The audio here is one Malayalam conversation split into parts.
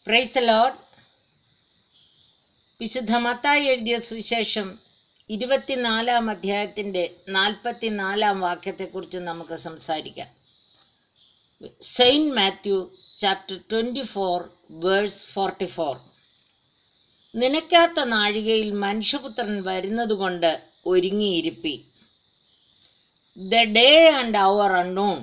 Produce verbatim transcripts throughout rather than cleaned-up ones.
Praise the Lord. വിശുദ്ധ മത്തായി എഴുതിയ സുവിശേഷം ഇരുപത്തിനാലാം അധ്യായത്തിൻ്റെ നാൽപ്പത്തിനാലാം വാക്യത്തെക്കുറിച്ച് നമുക്ക് സംസാരിക്കാം. Saint Matthew chapter twenty four verse forty four. നിനക്കാത്ത നാഴികയിൽ മനുഷ്യപുത്രൻ വരുന്നതുകൊണ്ട് ഒരുങ്ങിയിരിപ്പി. The day and hour unknown.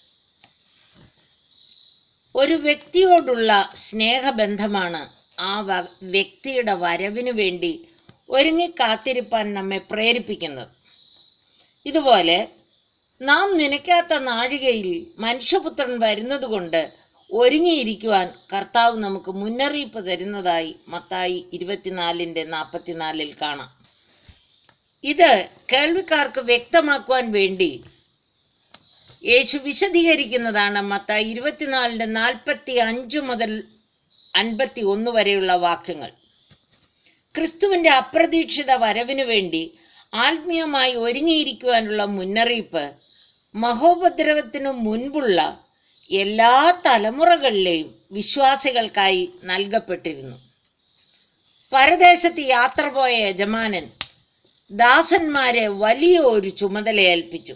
ഒരു വ്യക്തിയോടുള്ള സ്നേഹബന്ധമാണ് ആ വ്യക്തിയുടെ വരവിന് വേണ്ടി ഒരുങ്ങി കാത്തിരിപ്പാൻ നമ്മെ പ്രേരിപ്പിക്കുന്നത്. ഇതുപോലെ നാം നനയ്ക്കാത്ത നാഴികയിൽ മനുഷ്യപുത്രൻ വരുന്നത് കൊണ്ട് ഒരുങ്ങിയിരിക്കുവാൻ കർത്താവ് നമുക്ക് മുന്നറിയിപ്പ് തരുന്നതായി മത്തായി ഇരുപത്തിനാലിൻ്റെ നാൽപ്പത്തിനാലിൽ കാണാം. ഇത് കേൾവിക്കാർക്ക് വ്യക്തമാക്കുവാൻ വേണ്ടി യേശു വിശദീകരിക്കുന്നതാണ് മത്തായി ഇരുപത്തിനാലിൻ്റെ നാൽപ്പത്തി അഞ്ച് മുതൽ അൻപത്തി ഒന്ന് വരെയുള്ള വാക്യങ്ങൾ. ക്രിസ്തുവിൻ്റെ അപ്രതീക്ഷിത വരവിന് വേണ്ടി ആത്മീയമായി ഒരുങ്ങിയിരിക്കുവാനുള്ള മുന്നറിയിപ്പ് മഹോപദ്രവത്തിനു മുൻപുള്ള എല്ലാ തലമുറകളിലെയും വിശ്വാസികൾക്കായി നൽകപ്പെട്ടിരുന്നു. പരദേശത്ത് യാത്ര പോയ യജമാനൻ ദാസന്മാരെ വലിയ ഒരു ചുമതല ഏൽപ്പിച്ചു.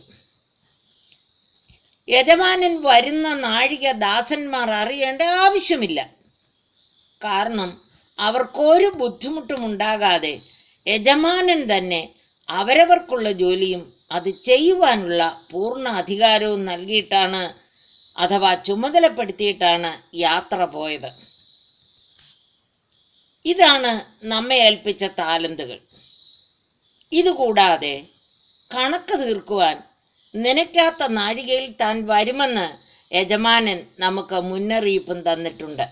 യജമാനൻ വരുന്ന നാഴിക ദാസന്മാർ അറിയേണ്ട ആവശ്യമില്ല. കാരണം അവർക്കൊരു ബുദ്ധിമുട്ടും ഉണ്ടാകാതെ യജമാനൻ തന്നെ അവരവർക്കുള്ള ജോലിയും അത് ചെയ്യുവാനുള്ള പൂർണ്ണ അധികാരവും നൽകിയിട്ടാണ് അഥവാ ചുമതലപ്പെടുത്തിയിട്ടാണ് യാത്ര പോയത്. ഇതാണ് നമ്മെ ഏൽപ്പിച്ച താലന്തുകൾ. ഇതുകൂടാതെ കണക്ക് തീർക്കുവാൻ നനയ്ക്കാത്ത നാഴികയിൽ താൻ വരുമെന്ന് യജമാനൻ നമുക്ക് മുന്നറിയിപ്പും തന്നിട്ടുണ്ട്.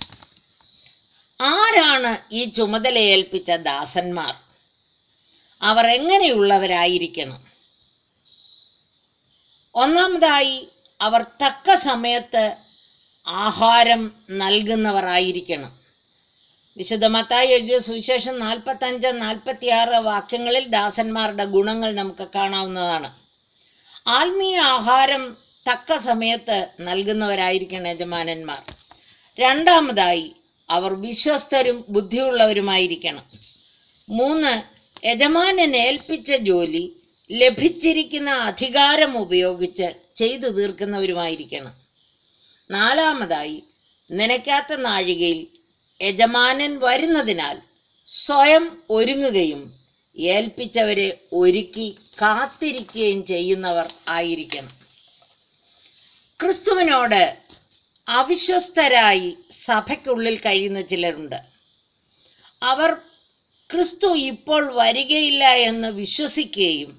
ആരാണ് ഈ ചുമതല ഏൽപ്പിച്ച ദാസന്മാർ? അവർ എങ്ങനെയുള്ളവരായിരിക്കണം? ഒന്നാമതായി, അവർ തക്ക സമയത്ത് ആഹാരം നൽകുന്നവർ ആയിരിക്കണം. വിശുദ്ധ മത്തായി എഴുതിയ സുവിശേഷം നാൽപ്പത്തഞ്ച് നാൽപ്പത്തി ആറ് വാക്യങ്ങളിൽ ദാസന്മാരുടെ ഗുണങ്ങൾ നമുക്ക് കാണാവുന്നതാണ്. ആത്മീയ ആഹാരം തക്ക സമയത്ത് നൽകുന്നവരായിരിക്കണം യജമാനന്മാർ. രണ്ടാമതായി, അവർ വിശ്വസ്തരും ബുദ്ധിയുള്ളവരുമായിരിക്കണം. മൂന്ന്, യജമാനൻ ഏൽപ്പിച്ച ജോലി ലഭിച്ചിരിക്കുന്ന അധികാരം ഉപയോഗിച്ച് ചെയ്തു തീർക്കുന്നവരുമായിരിക്കണം. നാലാമതായി, നനയ്ക്കാത്ത നാഴികയിൽ യജമാനൻ വരുന്നതിനാൽ സ്വയം ഒരുങ്ങുകയും ഏൽപ്പിച്ചവരെ ഒരുക്കി കാത്തിരിക്കുകയും ചെയ്യുന്നവർ ആയിരിക്കണം. ക്രിസ്തുവിനോട് അവിശ്വസ്തരായി സഭയ്ക്കുള്ളിൽ കഴിയുന്ന ചിലരുണ്ട്. അവർ ക്രിസ്തു ഇപ്പോൾ വരികയില്ല എന്ന് വിശ്വസിക്കുകയും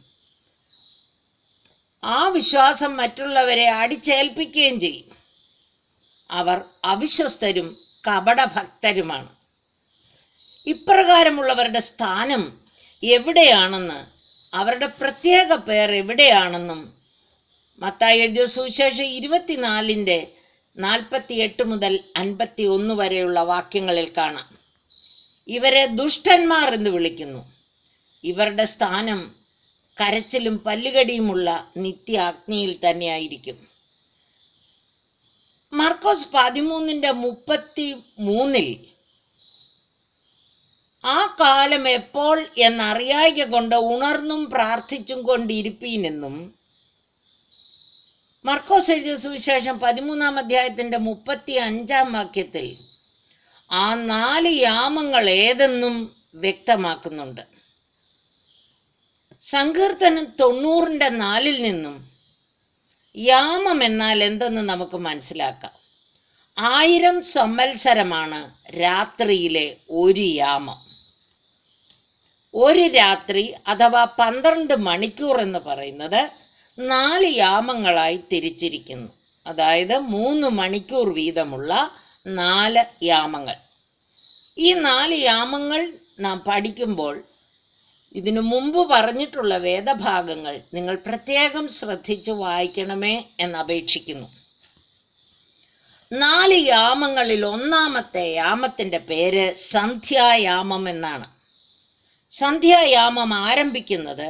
ആ വിശ്വാസം മറ്റുള്ളവരെ അടിച്ചേൽപ്പിക്കുകയും ചെയ്യും. അവർ അവിശ്വസ്തരും കപടഭക്തരുമാണ്. ഇപ്രകാരമുള്ളവരുടെ സ്ഥാനം എവിടെയാണെന്ന്, അവരുടെ പ്രത്യേക പേർ എവിടെയാണെന്നും മത്തായി എഴുതിയ സുവിശേഷം ഇരുപത്തിനാലിൻ്റെ നാൽപ്പത്തി എട്ട് മുതൽ അൻപത്തി ഒന്ന് വരെയുള്ള വാക്യങ്ങളിൽ കാണാം. ഇവരെ ദുഷ്ടന്മാർ എന്ന് വിളിക്കുന്നു. ഇവരുടെ സ്ഥാനം കരച്ചിലും പല്ലുകടിയുമുള്ള നിത്യ അഗ്നിയിൽ തന്നെയായിരിക്കും. മർക്കോസ് പതിമൂന്നിൻ്റെ മുപ്പത്തി മൂന്നിൽ ആ കാലം എപ്പോൾ എന്നറിയായ്ക കൊണ്ട് ഉണർന്നും പ്രാർത്ഥിച്ചും കൊണ്ടിരിപ്പീനെന്നും മർക്കോസ് എഴുതിയ സുവിശേഷം പതിമൂന്നാം അധ്യായത്തിൻ്റെ മുപ്പത്തി അഞ്ചാം വാക്യത്തിൽ ആ നാല് യാമങ്ങൾ ഏതെന്നും വ്യക്തമാക്കുന്നുണ്ട്. സങ്കീർത്തനം തൊണ്ണൂറിൻ്റെ നാലിൽ നിന്നും യാമം എന്നാൽ എന്തെന്ന് നമുക്ക് മനസ്സിലാക്കാം. ആയിരം സംവത്സരമാണ് രാത്രിയിലെ ഒരു യാമം. ഒരു രാത്രി അഥവാ പന്ത്രണ്ട് മണിക്കൂർ എന്ന് പറയുന്നത് നാല് യാമങ്ങളായി തിരിച്ചിരിക്കുന്നു. അതായത് മൂന്ന് മണിക്കൂർ വീതമുള്ള നാല് യാമങ്ങൾ. ഈ നാല് യാമങ്ങൾ നാം പഠിക്കുമ്പോൾ ഇതിനു മുമ്പ് പറഞ്ഞിട്ടുള്ള വേദഭാഗങ്ങൾ നിങ്ങൾ പ്രത്യേകം ശ്രദ്ധിച്ച് വായിക്കണമേ എന്നപേക്ഷിക്കുന്നു. നാല് യാമങ്ങളിൽ ഒന്നാമത്തെ യാമത്തിൻ്റെ പേര് സന്ധ്യായാമം എന്നാണ്. സന്ധ്യായാമം ആരംഭിക്കുന്നത്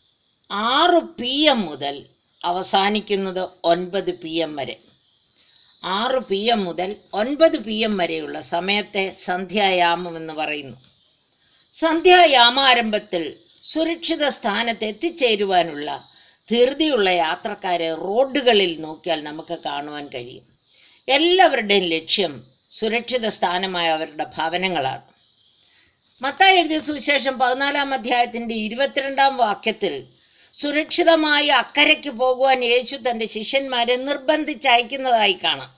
ആറ് പി എം മുതൽ അവസാനിക്കുന്നത് ഒൻപത് പി എം വരെ. ആറ് പി എം മുതൽ ഒൻപത് പി എം വരെയുള്ള സമയത്തെ സന്ധ്യായാമം എന്ന് പറയുന്നു. സന്ധ്യായാമാരംഭത്തിൽ സുരക്ഷിത സ്ഥാനത്ത് എത്തിച്ചേരുവാനുള്ള ധൃതിയുള്ള യാത്രക്കാരെ റോഡുകളിൽ നോക്കിയാൽ നമുക്ക് കാണുവാൻ കഴിയും. എല്ലാവരുടെയും ലക്ഷ്യം സുരക്ഷിത സ്ഥാനമായ അവരുടെ ഭവനങ്ങളാണ്. മത്തായി എഴുതിയ സുവിശേഷം പതിനാലാം അധ്യായത്തിന്റെ ഇരുപത്തിരണ്ടാം വാക്യത്തിൽ സുരക്ഷിതമായി അക്കരയ്ക്ക് പോകുവാൻ യേശു തന്റെ ശിഷ്യന്മാരെ നിർബന്ധിച്ചയക്കുന്നതായി കാണാം.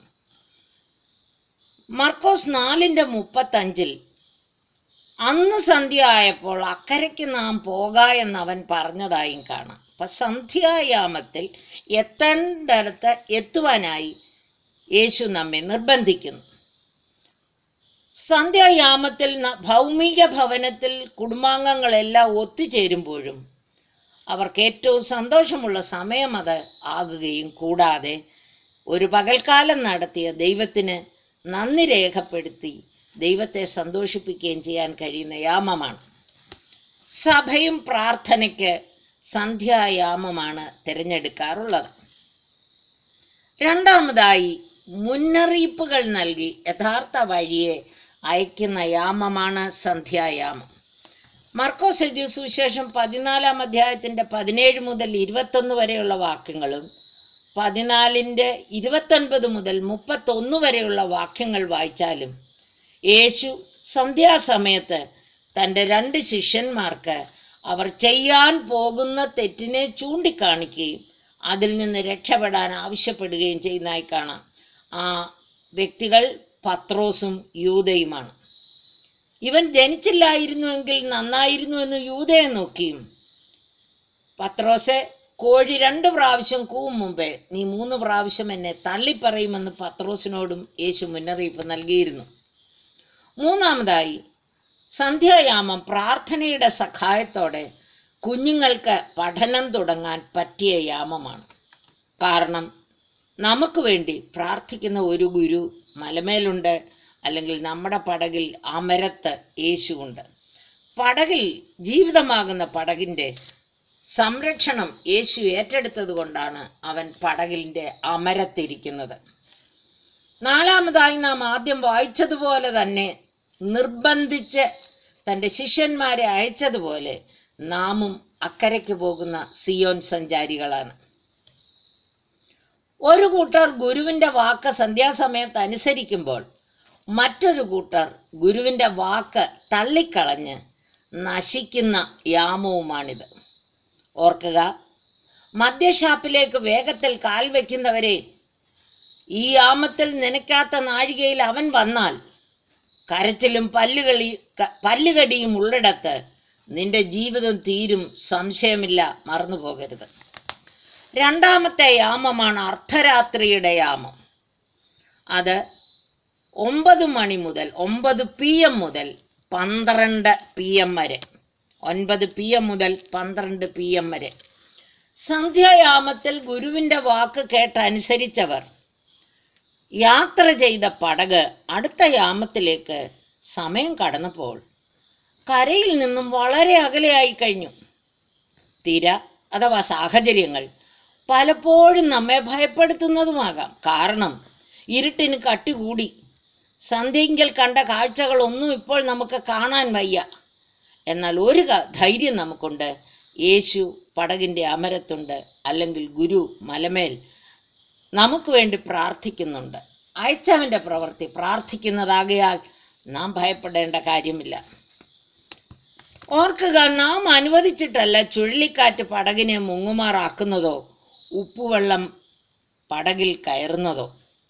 മർക്കോസ് നാലിന്റെ മുപ്പത്തഞ്ചിൽ അന്ന് സന്ധ്യ ആയപ്പോൾ അക്കരയ്ക്ക് നാം പോക എന്ന് അവൻ പറഞ്ഞതായും കാണാം. അപ്പൊ സന്ധ്യായാമത്തിൽ എത്തേണ്ടടുത്ത് എത്തുവാനായി യേശു നമ്മെ നിർബന്ധിക്കുന്നു. സന്ധ്യായാമത്തിൽ ഭൗമിക ഭവനത്തിൽ കുടുംബാംഗങ്ങളെല്ലാം ഒത്തുചേരുമ്പോഴും അവർക്ക് ഏറ്റവും സന്തോഷമുള്ള സമയം അത് ആകുകയും കൂടാതെ ഒരു പകൽക്കാലം നടത്തിയ ദൈവത്തിന് നന്ദി രേഖപ്പെടുത്തി ദൈവത്തെ സന്തോഷിപ്പിക്കുകയും ചെയ്യാൻ കഴിയുന്ന യാമമാണ്. സഭയും പ്രാർത്ഥനയ്ക്ക് സന്ധ്യായാമമാണ് തിരഞ്ഞെടുക്കാറുള്ളത്. രണ്ടാമതായി, മുന്നറിയിപ്പുകൾ നൽകി യഥാർത്ഥ വഴിയെ അയക്കുന്ന യാമമാണ് സന്ധ്യായാമം. മർക്കോസ് എഴുതിയ സുവിശേഷം പതിനാലാം അധ്യായത്തിന്റെ പതിനേഴ് മുതൽ ഇരുപത്തൊന്ന് വരെയുള്ള വാക്യങ്ങളും പതിനാലിൻ്റെ ഇരുപത്തൊൻപത് മുതൽ മുപ്പത്തൊന്ന് വരെയുള്ള വാക്യങ്ങൾ വായിച്ചാലും യേശു സന്ധ്യാസമയത്ത് തൻ്റെ രണ്ട് ശിഷ്യന്മാർക്ക് അവർ ചെയ്യാൻ പോകുന്ന തെറ്റിനെ ചൂണ്ടിക്കാണിക്കുകയും അതിൽ നിന്ന് രക്ഷപ്പെടാൻ ആവശ്യപ്പെടുകയും ചെയ്യുന്നതായി കാണാം. ആ വ്യക്തികൾ പത്രോസും യൂദയുമാണ്. ഇവൻ ജനിച്ചില്ലായിരുന്നുവെങ്കിൽ നന്നായിരുന്നു എന്ന് യൂദയെ നോക്കിയും, പത്രോസെ, കോഴി രണ്ട് പ്രാവശ്യം കൂവും മുമ്പേ നീ മൂന്ന് പ്രാവശ്യം എന്നെ തള്ളിപ്പറയുമെന്ന് പത്രോസിനോടും യേശു മുന്നറിയിപ്പ് നൽകിയിരുന്നു. മൂന്നാമതായി, സന്ധ്യായാമം പ്രാർത്ഥനയുടെ സഹായത്തോടെ കുഞ്ഞുങ്ങൾക്ക് പഠനം തുടങ്ങാൻ പറ്റിയ യാമമാണ്. കാരണം നമുക്ക് വേണ്ടി പ്രാർത്ഥിക്കുന്ന ഒരു ഗുരു മലമേലുണ്ട്, അല്ലെങ്കിൽ നമ്മുടെ പടകിൽ അമരത്ത് യേശുവുണ്ട്. പടകിൽ ജീവിതമാകുന്ന പടകിൻ്റെ സംരക്ഷണം യേശു ഏറ്റെടുത്തത് കൊണ്ടാണ് അവൻ പടകിൻ്റെ അമരത്തിരിക്കുന്നത്. നാലാമതായി, നാം ആദ്യം വായിച്ചതുപോലെ തന്നെ നിർബന്ധിച്ച് തൻ്റെ ശിഷ്യന്മാരെ അയച്ചതുപോലെ നാമും അക്കരയ്ക്ക് പോകുന്ന സിയോൻ സഞ്ചാരികളാണ്. ഒരു കൂട്ടർ ഗുരുവിൻ്റെ വാക്ക് സന്ധ്യാസമയത്ത് അനുസരിക്കുമ്പോൾ മറ്റൊരു കൂട്ടർ ഗുരുവിൻ്റെ വാക്ക് തള്ളിക്കളഞ്ഞ് നശിക്കുന്ന യാമവുമാണിത്. ഓർക്കുക, മദ്യഷാപ്പിലേക്ക് വേഗത്തിൽ കാൽ വയ്ക്കുന്നവരെ, ഈ യാമത്തിൽ നനയ്ക്കാത്ത നാഴികയിൽ അവൻ വന്നാൽ കരച്ചിലും പല്ലുകളി പല്ലുകടിയും ഉള്ളിടത്ത് നിന്റെ ജീവിതം തീരും, സംശയമില്ല, മറന്നു പോകരുത്. രണ്ടാമത്തെ യാമമാണ് അർദ്ധരാത്രിയുടെ യാമം. അത് ഒമ്പത് മണി മുതൽ ഒമ്പത് പി എം മുതൽ പന്ത്രണ്ട് പി എം വരെ ഒൻപത് പി എം മുതൽ പന്ത്രണ്ട് പി എം വരെ. സന്ധ്യായാമത്തിൽ ഗുരുവിൻ്റെ വാക്ക് കേട്ടനുസരിച്ചവർ യാത്ര ചെയ്ത പടക് അടുത്ത യാമത്തിലേക്ക് സമയം കടന്നപ്പോൾ കരയിൽ നിന്നും വളരെ അകലെയായി കഴിഞ്ഞു. തിര അഥവാ സാഹചര്യങ്ങൾ പലപ്പോഴും നമ്മെ ഭയപ്പെടുത്തുന്നതുമാകാം. കാരണം ഇരുട്ടിന് കട്ടി കൂടി. സന്ധ്യയിൽ കണ്ട കാഴ്ചകളൊന്നും ഇപ്പോൾ നമുക്ക് കാണാൻ വയ്യ. എന്നാൽ ഒരു ധൈര്യം നമുക്കുണ്ട്, യേശു പടകിൻ്റെ അമരത്തുണ്ട്, അല്ലെങ്കിൽ ഗുരു മലമേൽ നമുക്ക് വേണ്ടി പ്രാർത്ഥിക്കുന്നുണ്ട്. അയച്ചവൻ്റെ പ്രവൃത്തി പ്രാർത്ഥിക്കുന്നതാകയാൽ നാം ഭയപ്പെടേണ്ട കാര്യമില്ല. ഓർക്കുക, നാം അനുവദിച്ചിട്ടല്ല ചുഴലിക്കാറ്റ് പടകിനെ മുങ്ങുമാറാക്കുന്നതോ ഉപ്പുവെള്ളം പടകിൽ കയറുന്നതോ.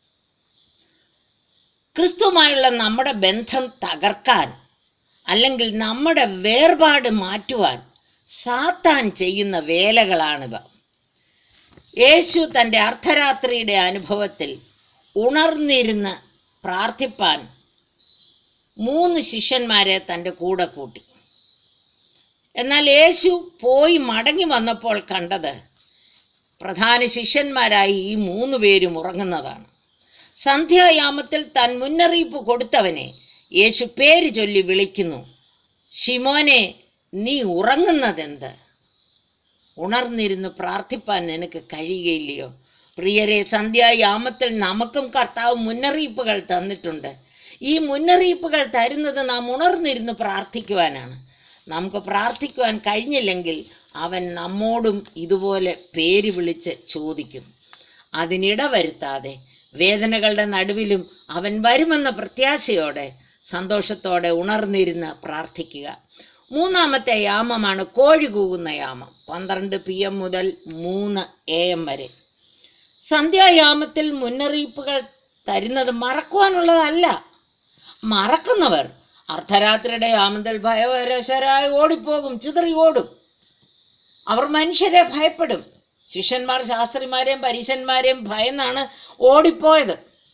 ക്രിസ്തുവുമായുള്ള നമ്മുടെ ബന്ധം തകർക്കാൻ, അല്ലെങ്കിൽ നമ്മുടെ വേർപാട് മാറ്റുവാൻ സാത്താൻ ചെയ്യുന്ന വേലകളാണിവ. യേശു തൻ്റെ അർദ്ധരാത്രിയുടെ അനുഭവത്തിൽ ഉണർന്നിരുന്ന് പ്രാർത്ഥിപ്പാൻ മൂന്ന് ശിഷ്യന്മാരെ തൻ്റെ കൂടെ കൂട്ടി. എന്നാൽ യേശു പോയി മടങ്ങി വന്നപ്പോൾ കണ്ടത് പ്രധാന ശിഷ്യന്മാരായി ഈ മൂന്ന് പേരും ഉറങ്ങുന്നതാണ്. സന്ധ്യായാമത്തിൽ താൻ മുന്നറിയിപ്പ് കൊടുത്തവനെ യേശു പേര് ചൊല്ലി വിളിക്കുന്നു. ശിമോനെ, നീ ഉറങ്ങുന്നതെന്ത്? ഉണർന്നിരുന്ന് പ്രാർത്ഥിപ്പാൻ നിനക്ക് കഴിയുകയില്ലയോ? പ്രിയരെ, സന്ധ്യായാമത്തിൽ നമുക്കും കർത്താവ് മുന്നറിയിപ്പുകൾ തന്നിട്ടുണ്ട്. ഈ മുന്നറിയിപ്പുകൾ തരുന്നത് നാം ഉണർന്നിരുന്ന് പ്രാർത്ഥിക്കുവാനാണ്. നമുക്ക് പ്രാർത്ഥിക്കുവാൻ കഴിഞ്ഞില്ലെങ്കിൽ അവൻ നമ്മോടും ഇതുപോലെ പേര് വിളിച്ച് ചോദിക്കും. അതിനിട വരുത്താതെ വേദനകളുടെ നടുവിലും അവൻ വരുമെന്ന പ്രത്യാശയോടെ സന്തോഷത്തോടെ ഉണർന്നിരുന്ന് പ്രാർത്ഥിക്കുക. മൂന്നാമത്തെ യാമമാണ് കോഴി കൂകുന്ന യാമം. പന്ത്രണ്ട് പി എം മുതൽ മൂന്ന് എ എം വരെ. സന്ധ്യായാമത്തിൽ മുന്നറിയിപ്പുകൾ തരുന്നത് മറക്കുവാനുള്ളതല്ല. മറക്കുന്നവർ അർദ്ധരാത്രിയുടെ യാമത്തിൽ ഭയവരശരായി ഓടിപ്പോകും, ചിതറി ഓടും. അവർ മനുഷ്യരെ ഭയപ്പെടും. ശിഷ്യന്മാർ ശാസ്ത്രിമാരെയും പരീശന്മാരെയും ഭയന്നാണ് ഓടിപ്പോയത്.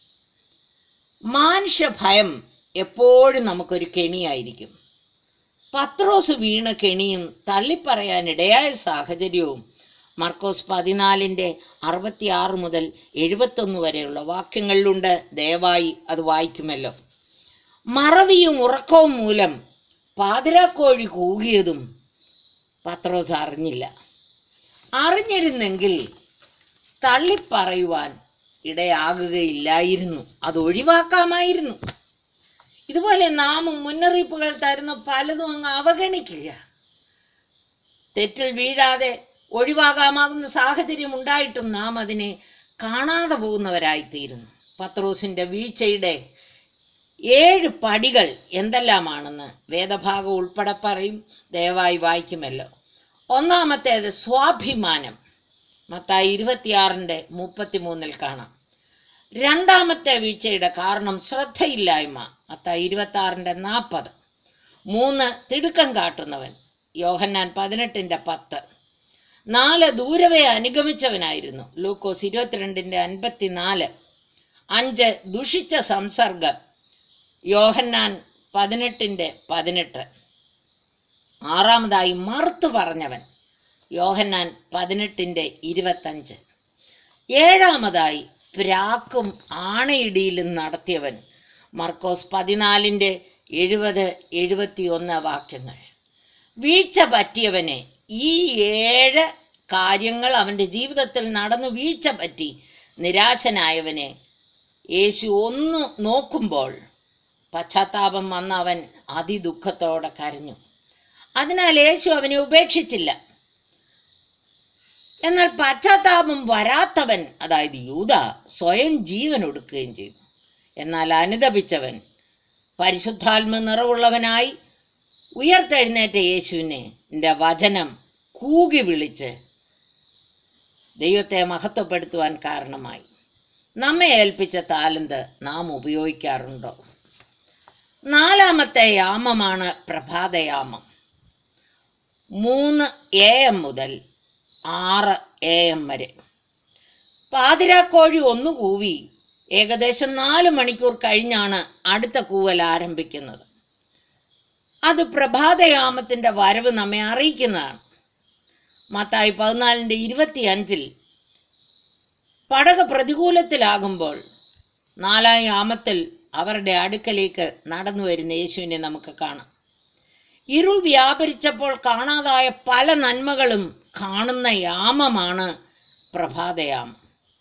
മാനുഷ്യ ഭയം എപ്പോഴും നമുക്കൊരു കെണിയായിരിക്കും. പത്രോസ് വീണ കെണിയും തള്ളിപ്പറയാനിടയായ സാഹചര്യവും മർക്കോസ് പതിനാലിൻ്റെ അറുപത്തിയാറ് മുതൽ എഴുപത്തൊന്ന് വരെയുള്ള വാക്യങ്ങളിലുണ്ട്. ദയവായി അത് വായിക്കുമല്ലോ. മറവിയും ഉറക്കവും മൂലം പാതിരാക്കോഴി കൂകിയതും പത്രോസ് അറിഞ്ഞില്ല. അറിഞ്ഞിരുന്നെങ്കിൽ തള്ളിപ്പറയുവാൻ ഇടയാകുകയില്ലായിരുന്നു, അത് ഒഴിവാക്കാമായിരുന്നു. ഇതുപോലെ നാമും മുന്നറിയിപ്പുകൾ തരുന്ന പലതും അങ്ങ് അവഗണിക്കുക. തെറ്റിൽ വീഴാതെ ഒഴിവാകാമാകുന്ന സാഹചര്യം ഉണ്ടായിട്ടും നാം അതിനെ കാണാതെ പോകുന്നവരായിത്തീരുന്നു. പത്രോസിന്റെ വീഴ്ചയുടെ ഏഴ് പടികൾ എന്തെല്ലാമാണെന്ന് വേദഭാഗം ഉൾപ്പെടെ പറയും. ദയവായി വായിക്കുമല്ലോ. ഒന്നാമത്തേത് സ്വാഭിമാനം. മത്തായി ഇരുപത്തിയാറിൻ്റെ മുപ്പത്തിമൂന്നിൽ കാണാം. രണ്ടാമത്തെ വീഴ്ചയുടെ കാരണം ശ്രദ്ധയില്ലായ്മ. മത്തായി ഇരുപത്തി ആറിൻ്റെ നാൽപ്പത്. മൂന്ന് തിടുക്കം കാട്ടുന്നവൻ. യോഹന്നാൻ പതിനെട്ടിൻ്റെ പത്ത്. നാല് ദൂരവേ അനുഗമിച്ചവനായിരുന്നു. ലൂക്കോസ് ഇരുപത്തിരണ്ടിൻ്റെ അൻപത്തിനാല്. അഞ്ച് ദുഷിച്ച സംസർഗം. യോഹന്നാൻ പതിനെട്ടിൻ്റെ പതിനെട്ട്. ആറാമതായി മറുത്തു പറഞ്ഞവൻ. യോഹന്നാൻ പതിനെട്ടിൻ്റെ ഇരുപത്തഞ്ച്. ഏഴാമതായി പ്രാക്കും ആണയിടിയിലും നടത്തിയവൻ. മർക്കോസ് പതിനാലിൻ്റെ എഴുപത് എഴുപത്തി ഒന്ന് വാക്യങ്ങൾ. വീഴ്ച പറ്റിയവനെ, ഈ ഏഴ് കാര്യങ്ങൾ അവൻ്റെ ജീവിതത്തിൽ നടന്നു വീഴ്ച പറ്റി നിരാശനായവനെ യേശു ഒന്ന് നോക്കുമ്പോൾ പശ്ചാത്താപം വന്ന അവൻ അതിദുഃഖത്തോടെ കരഞ്ഞു. അതിനാൽ യേശു അവനെ ഉപേക്ഷിച്ചില്ല. എന്നാൽ പശ്ചാത്താപം വരാത്തവൻ, അതായത് യൂദ, സ്വയം ജീവൻ ഒടുക്കുകയും ചെയ്തു. എന്നാൽ അനുതപിച്ചവൻ പരിശുദ്ധാത്മ നിറവുള്ളവനായി ഉയർത്തെഴുന്നേറ്റ യേശുവിനെ ൻ്റെ വചനം കൂകി വിളിച്ച് ദൈവത്തെ മഹത്വപ്പെടുത്തുവാൻ കാരണമായി. നമ്മെ ഏൽപ്പിച്ച താലന്ത് നാം ഉപയോഗിക്കാറുണ്ടോ? നാലാമത്തെ യാമമാണ് പ്രഭാതയാമം. മൂന്ന് എ എം മുതൽ ആറ് എ എം വരെ. പാതിരാക്കോഴി ഒന്ന് കൂവി ഏകദേശം നാല് മണിക്കൂർ കഴിഞ്ഞാണ് അടുത്ത കൂവൽ ആരംഭിക്കുന്നത്. അത് പ്രഭാതയാമത്തിൻ്റെ വരവ് നമ്മെ അറിയിക്കുന്നതാണ്. മത്തായി പതിനാലിൻ്റെ ഇരുപത്തി അഞ്ചിൽ പടക പ്രതികൂലത്തിലാകുമ്പോൾ നാലാം യാമത്തിൽ അവരുടെ അടുക്കലേക്ക് നടന്നു വരുന്ന യേശുവിനെ നമുക്ക് കാണാം. ഇരുൾ വ്യാപരിച്ചപ്പോൾ കാണാതായ പല നന്മകളും കാണുന്ന യാമമാണ് പ്രഭാതയാമം.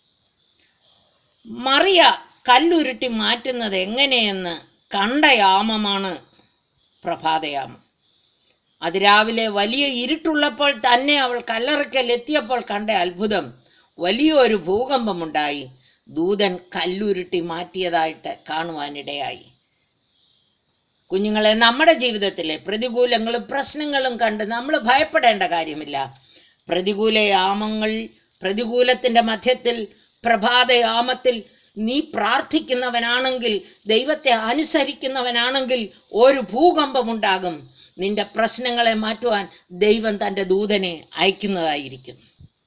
മറിയ കല്ലുരുട്ടി മാറ്റുന്നത് എങ്ങനെയെന്ന് കണ്ട യാമമാണ് പ്രഭാതയാമം. അതിരാവിലെ വലിയ ഇരുട്ടുള്ളപ്പോൾ തന്നെ അവൾ കല്ലറയ്ക്കൽ എത്തിയപ്പോൾ കണ്ട അത്ഭുതം, വലിയൊരു ഭൂകമ്പമുണ്ടായി. ദൂതൻ കല്ലുരുട്ടി മാറ്റിയതായിട്ട് കാണുവാനിടയായി. കുഞ്ഞുങ്ങളെ, നമ്മുടെ ജീവിതത്തിലെ പ്രതികൂലങ്ങളും പ്രശ്നങ്ങളും കണ്ട് നമ്മൾ ഭയപ്പെടേണ്ട കാര്യമില്ല. പ്രതികൂല യാമങ്ങൾ, പ്രതികൂലത്തിൻ്റെ മധ്യത്തിൽ പ്രഭാതയാമത്തിൽ നീ പ്രാർത്ഥിക്കുന്നവനാണെങ്കിൽ, ദൈവത്തെ അനുസരിക്കുന്നവനാണെങ്കിൽ ഒരു ഭൂകമ്പമുണ്ടാകും. നിന്റെ പ്രശ്നങ്ങളെ മാറ്റുവാൻ ദൈവം തൻ്റെ ദൂതനെ അയക്കുന്നതായിരിക്കും.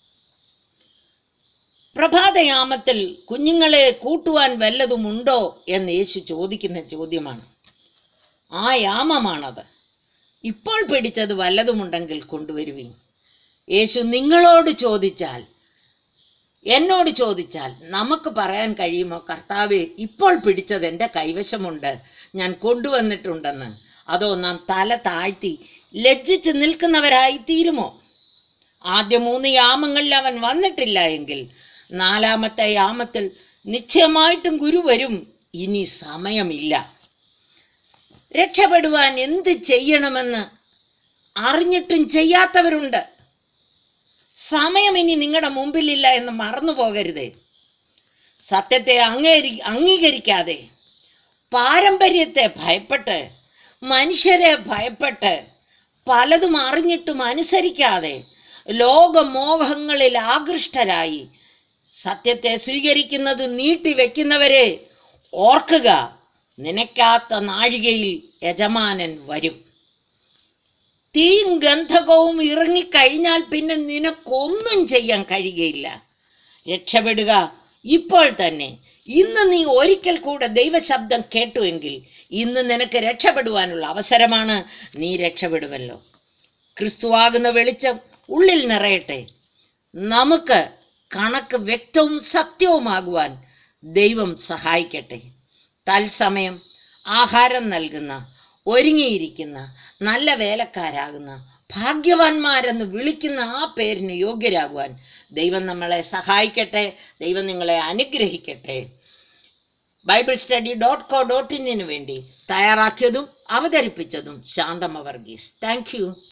പ്രഭാതയാമത്തിൽ കുഞ്ഞുങ്ങളെ കൂട്ടുവാൻ വല്ലതുമുണ്ടോ എന്ന് യേശു ചോദിക്കുന്ന ചോദ്യമാണ്. ആ യാമമാണത്. ഇപ്പോൾ പിടിച്ചത് വല്ലതുമുണ്ടെങ്കിൽ കൊണ്ടുവരുവീൻ. യേശു നിങ്ങളോട് ചോദിച്ചാൽ, എന്നോട് ചോദിച്ചാൽ നമുക്ക് പറയാൻ കഴിയുമോ, കർത്താവേ, ഇപ്പോൾ പിടിച്ചത് എൻ്റെ കൈവശമുണ്ട്, ഞാൻ കൊണ്ടുവന്നിട്ടുണ്ടെന്ന്? അതോ നാം തല താഴ്ത്തി ലജ്ജിച്ച് നിൽക്കുന്നവരായി തീരുമോ? ആദ്യ മൂന്ന് യാമങ്ങളിൽ അവൻ വന്നിട്ടില്ല എങ്കിൽ നാലാമത്തെ യാമത്തിൽ നിശ്ചയമായിട്ടും ഗുരു വരും. ഇനി സമയമില്ല. രക്ഷപ്പെടുവാൻ എന്ത് ചെയ്യണമെന്ന് അറിഞ്ഞിട്ടും ചെയ്യാത്തവരുണ്ട്. സമയം ഇനി നിങ്ങളുടെ മുമ്പിലില്ല എന്ന് മറന്നു പോകരുതേ. സത്യത്തെ അങ്ങേരി അംഗീകരിക്കാതെ പാരമ്പര്യത്തെ ഭയപ്പെട്ട് മനുഷ്യരെ ഭയപ്പെട്ട് പലതും അറിഞ്ഞിട്ടും അനുസരിക്കാതെ ലോകമോഹങ്ങളിൽ ആകൃഷ്ടരായി സത്യത്തെ സ്വീകരിക്കുന്നത് നീട്ടിവെക്കുന്നവരെ ഓർക്കുക, നിനക്കാത്ത നാഴികയിൽ യജമാനൻ വരും. തീയും ഗന്ധകവും ഇറങ്ങിക്കഴിഞ്ഞാൽ പിന്നെ നിനക്കൊന്നും ചെയ്യാൻ കഴിയുകയില്ല. രക്ഷപ്പെടുക ഇപ്പോൾ തന്നെ. ഇന്ന് നീ ഒരിക്കൽ കൂടെ ദൈവശബ്ദം കേട്ടുവെങ്കിൽ ഇന്ന് നിനക്ക് രക്ഷപ്പെടുവാനുള്ള അവസരമാണ്. നീ രക്ഷപ്പെടുമല്ലോ. ക്രിസ്തുവാകുന്ന വെളിച്ചം ഉള്ളിൽ നിറയട്ടെ. നമുക്ക് കണക്ക് വ്യക്തവും സത്യവുമാകുവാൻ ദൈവം സഹായിക്കട്ടെ. തത്സമയം ആഹാരം നൽകുന്ന, ഒരുങ്ങിയിരിക്കുന്ന, നല്ല വേലക്കാരാകുന്ന, ഭാഗ്യവാന്മാരെന്ന് വിളിക്കുന്ന ആ പേരിന് യോഗ്യരാകുവാൻ ദൈവം നമ്മളെ സഹായിക്കട്ടെ. ദൈവം നിങ്ങളെ അനുഗ്രഹിക്കട്ടെ. Bible study dot co dot ഇന്നിനു വേണ്ടി തയ്യാറാക്കിയതും അവതരിപ്പിച്ചതും ശാന്തമ്മ വർഗീസ്. Thank U.